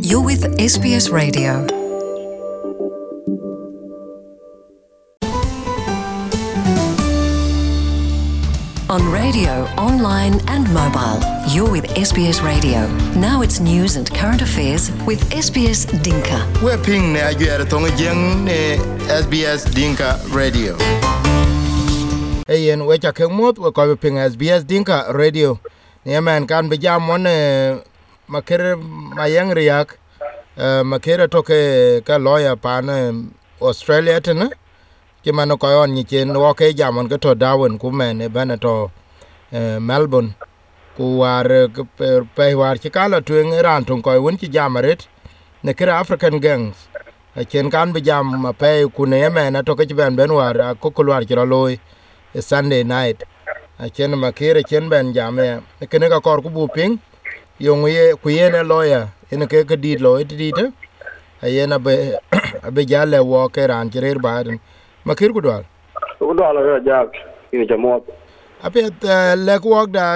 You're with SBS Radio. On radio, online and mobile, you're with SBS Radio. Now it's news and current affairs with SBS Dinka. We're ping na yuer tong jeng ne SBS Dinka Radio. Ayen we cha kemot we ko ping SBS Dinka Radio. Ne man kan be jam won maker mayang riak makera toke ka lawyer pan Australia tena. Kimano ko on nyichen wo ke jamon ko to Darwin ku men e banato Melbourne ku war pe war chikala twen ran ton ko won chi jamaret ne kira African gangs a chen kan be jam pe ku ne men to ke ben war ko ko war chiro loy Sunday night a chen makere chen ben jam e kene ka kor ku bu ping yong ye ku ye ne lawyer ene ke ke dit loy dit a ye na be jale wo ke ran chirer baden makir kudwal ya jak ini jamot apet legwork da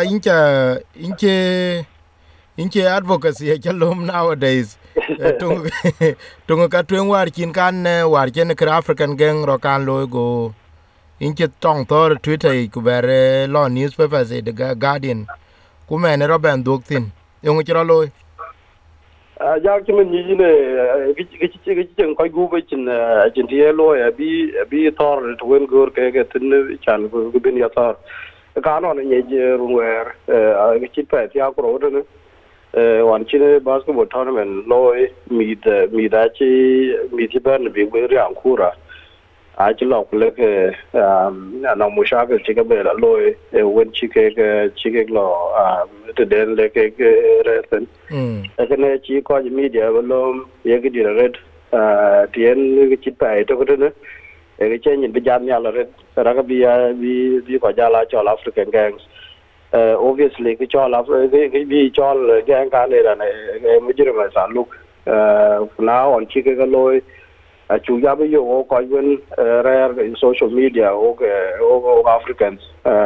inche advocacy chalom nowadays tung ka twen war kin kan war chen kra African gang ro kan lo go inche tong tor Twitter ku bere lo newspapers the Guardian ku men ro ben doktin yung chro lo jak chimen ni ne gichi ko gu be chin tie lo ya bi tor twen gor ke tin chan gu bin ya tor ka no ne je ruwer gichi pe ya ko ne wan chin basketball tournament lo mi da chi ban bi we ran kura a chi lok le ke na mo sha ke chi ka be la lo wen chi ke lo te den le ke resen ne chi ko media lo ye ke di red tien ke chi pa to ko ne ke chen yin bi jam ya la red ra ka bi ko jala cho African gangs obviously ke cho ke bi cho gang ka ne ra ne mi jira ma sa look now on chi ke lo chu ya bi yo ko wen rare in social media o Africans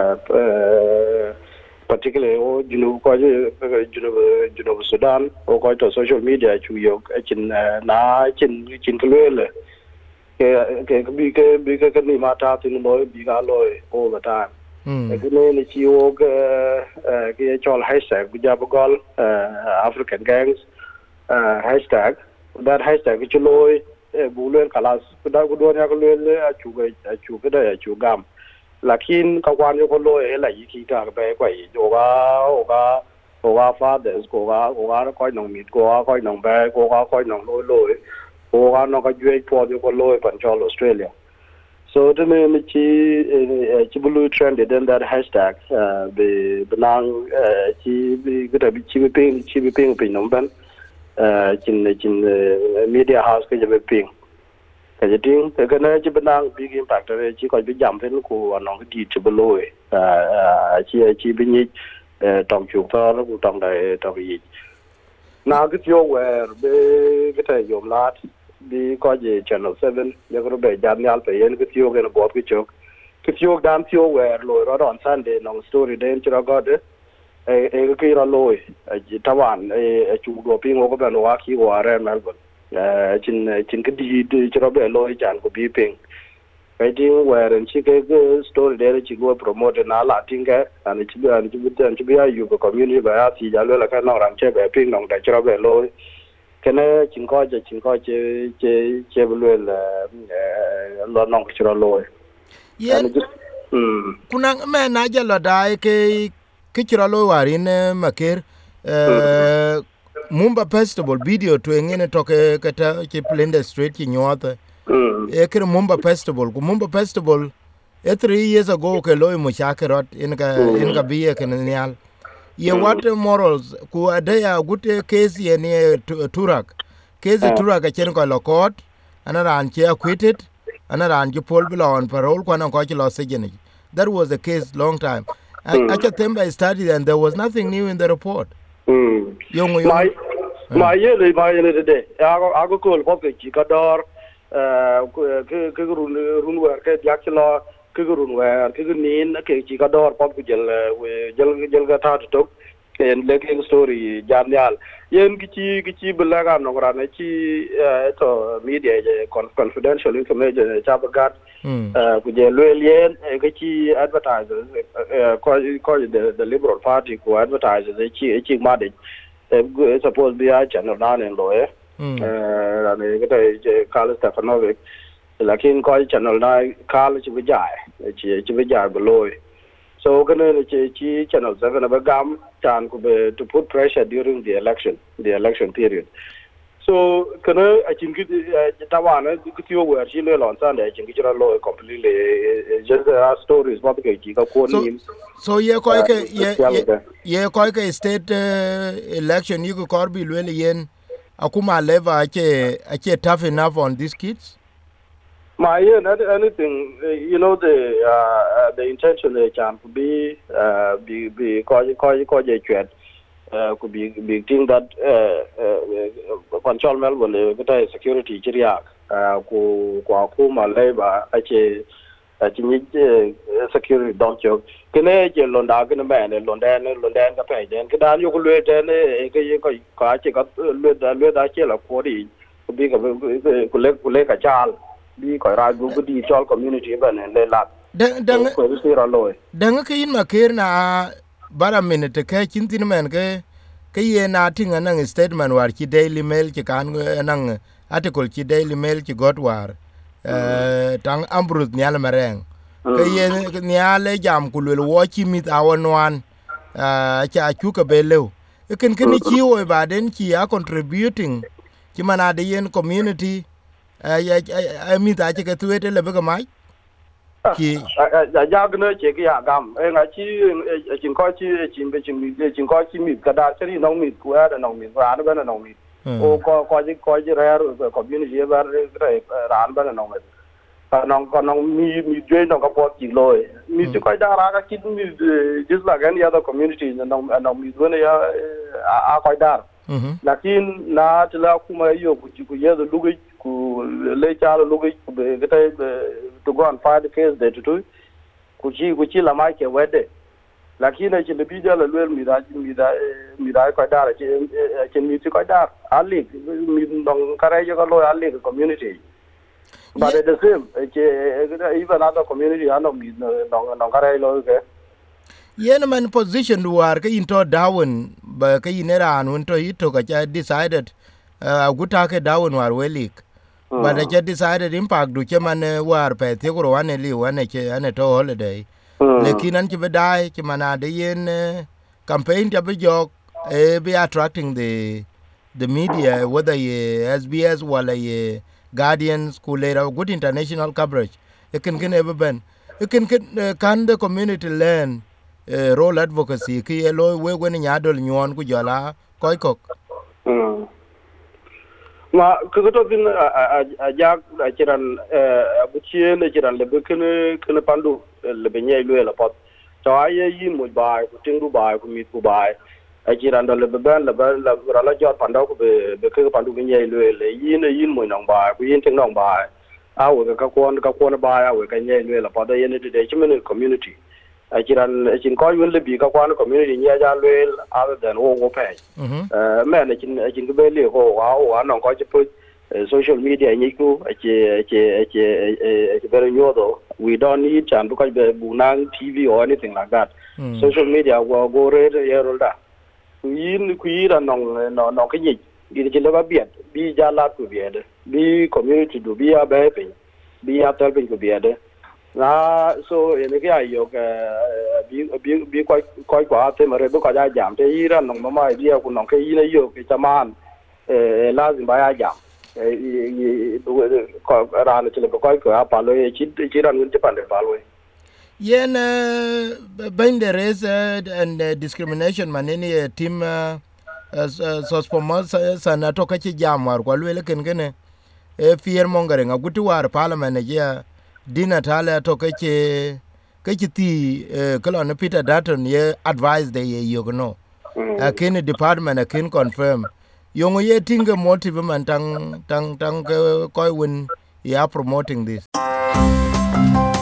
particularly Sudan o ko to social media chu yo chin klele ke bi ke ni mata tin lo bi ga lo all the time ke ne chi o ke chol hashtag bi ja gol African gangs hashtag that hashtag chu lo bulen kalas da ku do nya ko le chu ke da chu gam lakin ka kwan yo ko lo e la yi ki ka be ko yi yo ga fathers ko ga ko nong mit ko nong be ko nong lo ko ga no ka jwe po yo ko lo control Australia so the me chi bulu trend then that hashtag be benang chi bi ga bi chi bi ping nong ban chin media house ke je ping ka je ting ke na je benang big impact re chi ko bi jam fen ku anong di che beloi chi bi ni tong chu ta ku tong dai to yi na ke yo wer be ke ta yom lat bi ko je channel 7 ye ko be jam nyal pe yen ke yo ke na bo ke chok ke yo dan yo wer lo ro on Sunday nong story den chra god ke ra loy tawan chu do ping ko ba no wa ki wa re Melbourne chin ke di chro be loy chan ko bi ping kai ding where en chi ke story there chi go promote na la ting ke an chi bi yu ko community ba ya ti ja lo la ka no ran che be ping nong da chro be loy kene chin ko che bu lo nong chro loy yen kuna me na ja lo dai ke kichira lo warin maker Mumba Festival video to engene toke kata ke Plende Street ki nyota ekere Mumba Festival ku Mumba Festival 3 years ago ke lo mo shakerot in ka biye ke nyal ye what morals ku adaya gute case ye ne Turak case Turak chen ko lo court anara an che acquitted anara an je pol bila on parole ko an ko lo sejeni that was the case long time I studied and there was nothing new in the report. My yearly today. I go call Pocket Chicador, Run work at Yakila, Kigurun where Kigunin, Chicador, Popujel, Jelgata took, ken leking story janyal yen kichi belaga no rana chi to media confidential information chabagat ku je lelien kichi advertisers ko the liberal party ku advertisers chi made suppose be a channel down in lawyer rana kete Carl Stefanovic lakin ko channel na Carl chi bijai below. So gonna chi channel 7 abagam chan ko be to put pressure during the election period. So kana I think tawana kitiyo where chi le lon san I think chira law completely just stories what ke chi ka ko ni. So ye ko ke state election you ko bi le yen akuma level ake tough enough on these kids. My anything, you know, the intention can be could be thing that control Melbourne get security chiriak ku ma labor security don't joke kene je londa kene man londan ka pe den kedan yo ku le den ke ka che ka le da che la ko di bi ka ku le ka chal bi ko ra gu di chol community ban le lat ko si ra loy dang ke in maker na bara minute ke chintin men ke ye na tinga nang statement war ki Daily Mail ki kan nang article ki Daily Mail ki got war tang ambrut nyal mareng ke ye nyale jam kulul wo ki mit awanwan cha chu ka belew ken ki wo ba den ki a contributing ki mana de yen community I mean that you get to it a little bit mai ki ja gne che ki ya gam nga chi chin ko chi mi ka da chi no mi ku ya da no mi ra da na no mi o ko ji ra community ba ra ba na no mi no mi je no ka po chi loy mi chi ko da ra ka chi mi just like any other community no mi zo ne ya a ko da lakin na tla kuma yo ku ye da lugi ku le chalo lugi be gata to go and fight the case there to ku chi la mai ke wede lakini chi le bija la lwel mi da ko da chi mi chi ko da ali mi dong kare yo ko lo ali community but at the same even other community ano mi dong kare lo ke yen man position war ke into down ba ke inera an to ito ka decided guta ke down war welik but I decided impact du chaman war pe te ko wane li wane ke ane to holiday lekin an ke bedai ke mana de yen campaign ta be jok be attracting the media whether ye SBS wala ye Guardian Schoolera good international coverage it can ever been it can the community learn role advocacy ki elo we wen nyadol nyon ku jala koikok ma ko to bin a jak a chiran bu chien chiran le kene pandu le benye lu la pot to aye yin mo ba ku tingu ba ku mit ku ba a chiran do le ban la jot pando ku be ke pandu benye lu le yin mo nong ba ku yin ting nong ba a wo ka kon ba a wo ka nye lu la pot da yin de chimen community chin ko yun le bi ka kwan community nya ja lwel other than wo pay men chin ke be le ko wa no ko put social media ni ku very nyodo we don't need chan because be bunang TV or anything like that social media go re yero da ku yin no ke ni gi le ba biet bi ja la ku biet bi community do bi a be pe bi a tel pe ku biet na so ene ke ayo bi ko kwa te mare bu ka ja jam te ira no mama dia ku no ke ina yo ke chaman lazim ba ya jam ko ran chile ko ko pa lo chi ran nte pande pa lo yen binders and discrimination manene team so for months sana to ka chi jam war ko le ken gene fear mongering aguti war parliament ya dina tale to ke ti kolon Peter Dutton ye advise the ye no akin department akin confirm yongo ye tinga motive man tang ko win ya promoting this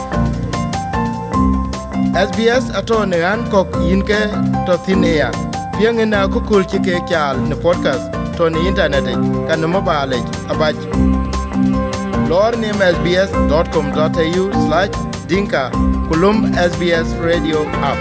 SBS atone an kok yinke to thinia Yang ina kukul chike kyal ne podcast to ni internet kan no mobile abaj lor ni sbs.com.au/dinka kulum SBS radio app.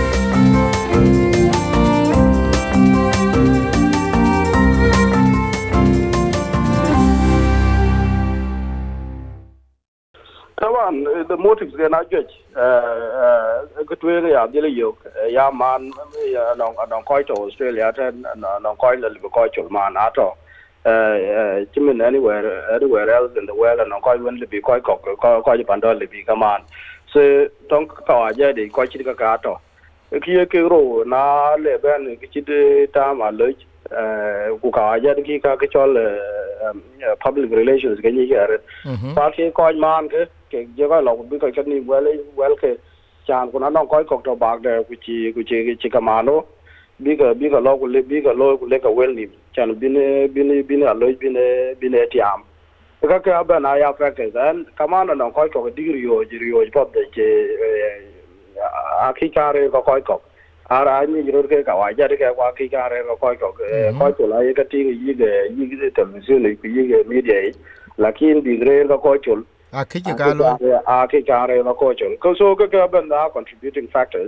The motives are not judged. Good way they are dealing you. Man, non quite Australia, non quite a little quite man at all. Chimin anywhere else in the world, and non quite went to be quite quite pandol be command. So don't call a jet, quite chicato. A kiro na leben, kitty tam a lodge. Kuka jet kikakachol public relations. Can you hear it? Party coin man. Cái cái lộc bị cái này well cái chàng của nó có cọc đầu bạc đây cái chỉ cái mà nó bị cái lộc của bị cái lộc của cái well nim chàng bin ở lối bin tiam cái bên này áp cái then cảm nó có cọc cái rio pop để cái akikare có cọc ara ni rồi cái cái giờ cái akikare có cọc coi chỗ lại cái tiếng gì cái television này cái media lakin bị rare có coi chỗ Akikare na kochon. So cái bên đó contributing factors.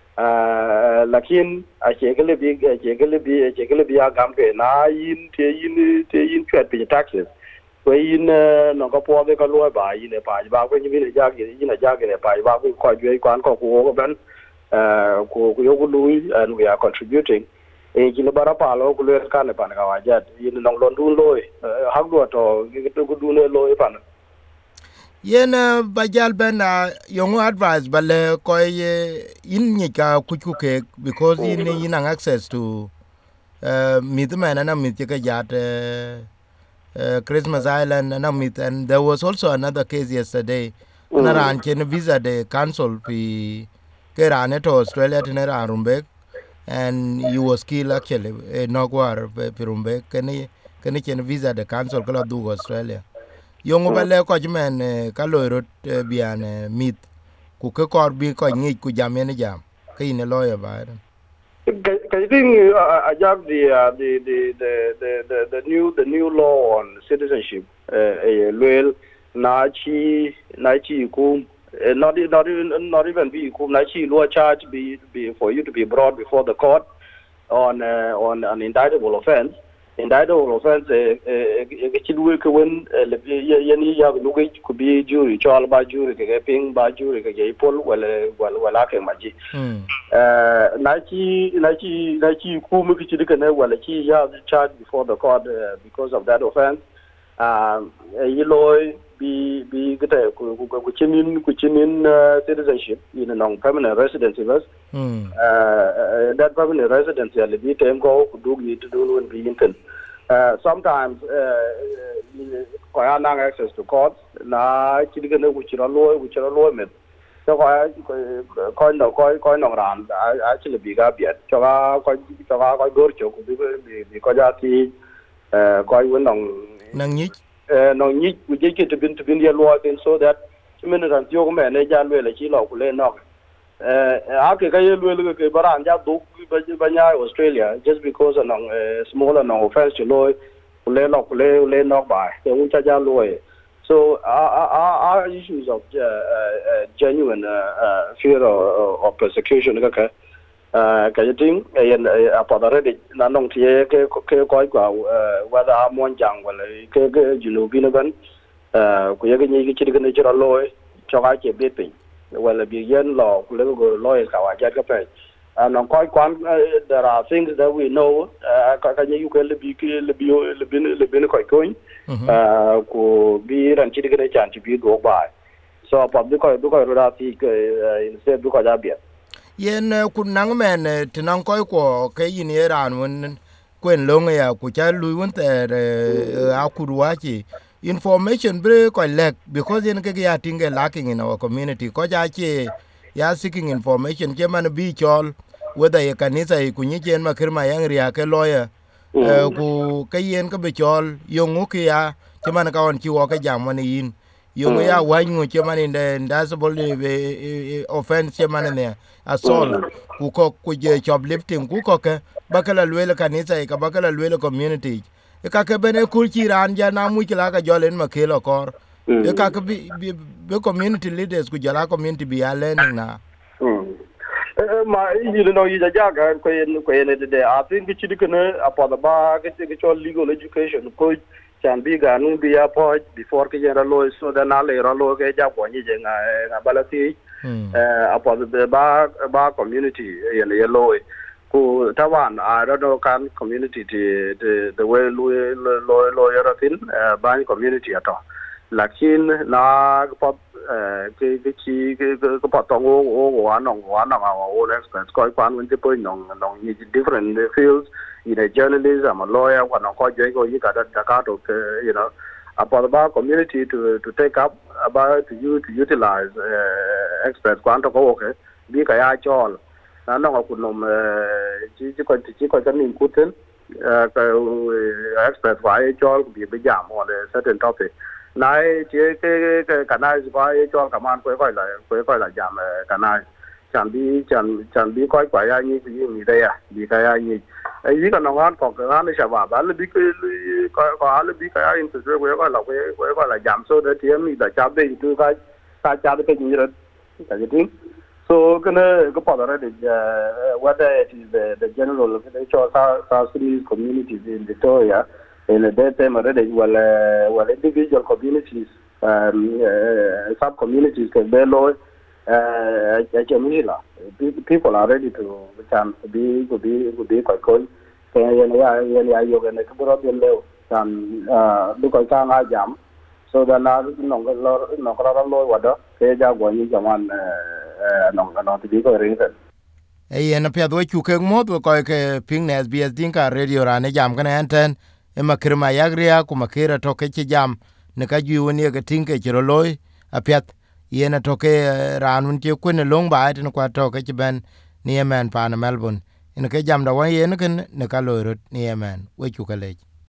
Lakin achekele bi agam ke na yin chat bi taxes. Kwe no ko po ka lo ba yin pa ba ko ni bi ja ge pa ba ko jwe kwan ko ko ben ko yo ku lui and we are contributing. Kilo bara pa lo ku le kan pa ka wa ja yin nong lon du loi hak do to ku du ne loi pa. Yen bajal ben yongo advice bale koy in nika kuchuke because in access to meet man and meet jat Christmas Island and meet, and there was also another case yesterday naran chen visa de cancel pi kerane to Australia tinera Rumbek and he was killed actually nogwar pi Rumbek keni chen visa de cancel kala du Australia. Yong bale ko jmen ka loirot bian mit ku ke kor bi ko ngi ku jamen jam ke ne lawyer ba I think the new law on citizenship well na chi ku not even be ku na chi law charge be for you to be brought before the court on an indictable offense. Indictable offense chidwe ke wen yani ya lugi could be jury chol ba jury ke ping ba jury ke pol wala ke maji na chi ku mu ki chidike ne wala chi ya charged before the court because of that offense yellow be gete ku chinin citizenship in non permanent residency was that permanent residency will be time go do need to do when be inten sometimes ko ya nang access to courts na chidike ne ku chira loy met so ko no ran actually be ga biat cho ko gor cho ku bi ko ja ti ko won nang ni no ni ku je ke to bin ya lo tin so that men ran tio ko me ne ja le le chi lo ku le no ake ka ye le ke baran ja du ba nya Australia just because of smaller no offense to law ku le no ba ke un cha ja lo so our issues of genuine fear of persecution ka ting apadare de na nong tie ke ko kwa whether amon jang wala ke junubi na ban ku ye ke ni ke chi ke ne chira loy cho ga che be pin wala bi yen law ku le go loy ka wa ja ka pe nong ko kwan there are things that we know ka ni ku le bi ko ku bi ran chi ke ne chan chi bi go ba so pa bi ko ro ti ke instead bi ko ja bi yen kun nang men tinang koy ko ke yin Iran won kwen long ya ku cha lu won ter akurwachi information bre ko lek because yen ke ya tinge lacking in our community ko ja che ya seeking information ke man bi chol whether ye kanisa ku ni chen ma kirma yang ria ke lawyer ku ke yen ke be chol yongu ke ya che man ka on chi wo ke jam man yin yongu ya wanyu che man in the offense che man ne asol ku ko ku je job lifting ku ko ke bakala lwele kanisa ka bakala lwele community e ka ke bene kulchi ran ja na mu kila ka jolen makelo kor e ka ke be community leaders ku jala community bi ale na ma you know you ja ga ko en de I think ki dikene apa ba ke legal education ko can be ganu be a point before ke general law so that na le ro ke ja ko ni je nga balati apa the ba community ye law ko tawan I don't know can community the way law yaratin ban community ato lakin na pot ke pot tong o anong all experts ko kwan when people nong different fields in a journalism a lawyer when ko je ko yi ka da ka to you know about community to take up about to utilize experts kwan to ko okay bi ka ya chol na no ko nom ko ka nin kuten ka experts wa ya chol bi jam on a certain topic nai ke kanai ba ye chol kaman ko la jam kanai chan bi ko ya ni ni de ya bi ka ya ni yi ka no wan ko ka ni sha ba le bi ko ale bi ka ya in se ko la jam so de tie mi da cha de tu ka cha de ni ra ka ji so kana ko pa da de what it is the general of the South Sudanese communities in Victoria in the daytime already well individual communities sub communities can be low people are ready to can be quite cool ya yo ne ko ro de le can du ko ka nga jam so da na no lo wa do ke ja go ni jaman no ti ko ring na pya do chu ke mo do ko ke ping ne SBS Dinka radio ra ne jam kana enten e makirma yagria ku makira to ke jam ne ka ju woni ke tinke chiro loy apyat yena to ke ranun ti ku ne long ba tin kwa to ke ben ni yemen pa na Melbourne in ke jam da wa yen ken ne ka loyrot ni yemen we chu kale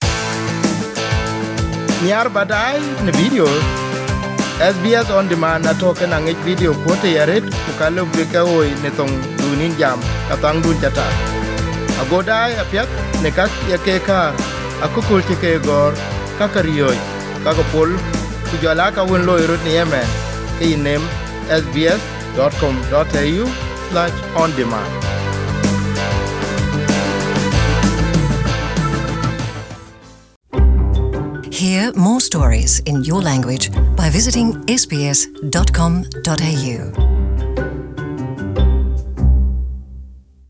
nyar badai ne video SBS on demand na to ke na ngi video ko te yaret ku ka lo ke ka hoy ne tong dunin jam ka tang dun chata agodai apyat ne ka ye ke ka akukul ke gor kakariyoy kakapol kujala ka won loyrot ni yemen ke inem sbs.com.au/on-demand. Hear more stories in your language by visiting sbs.com.au.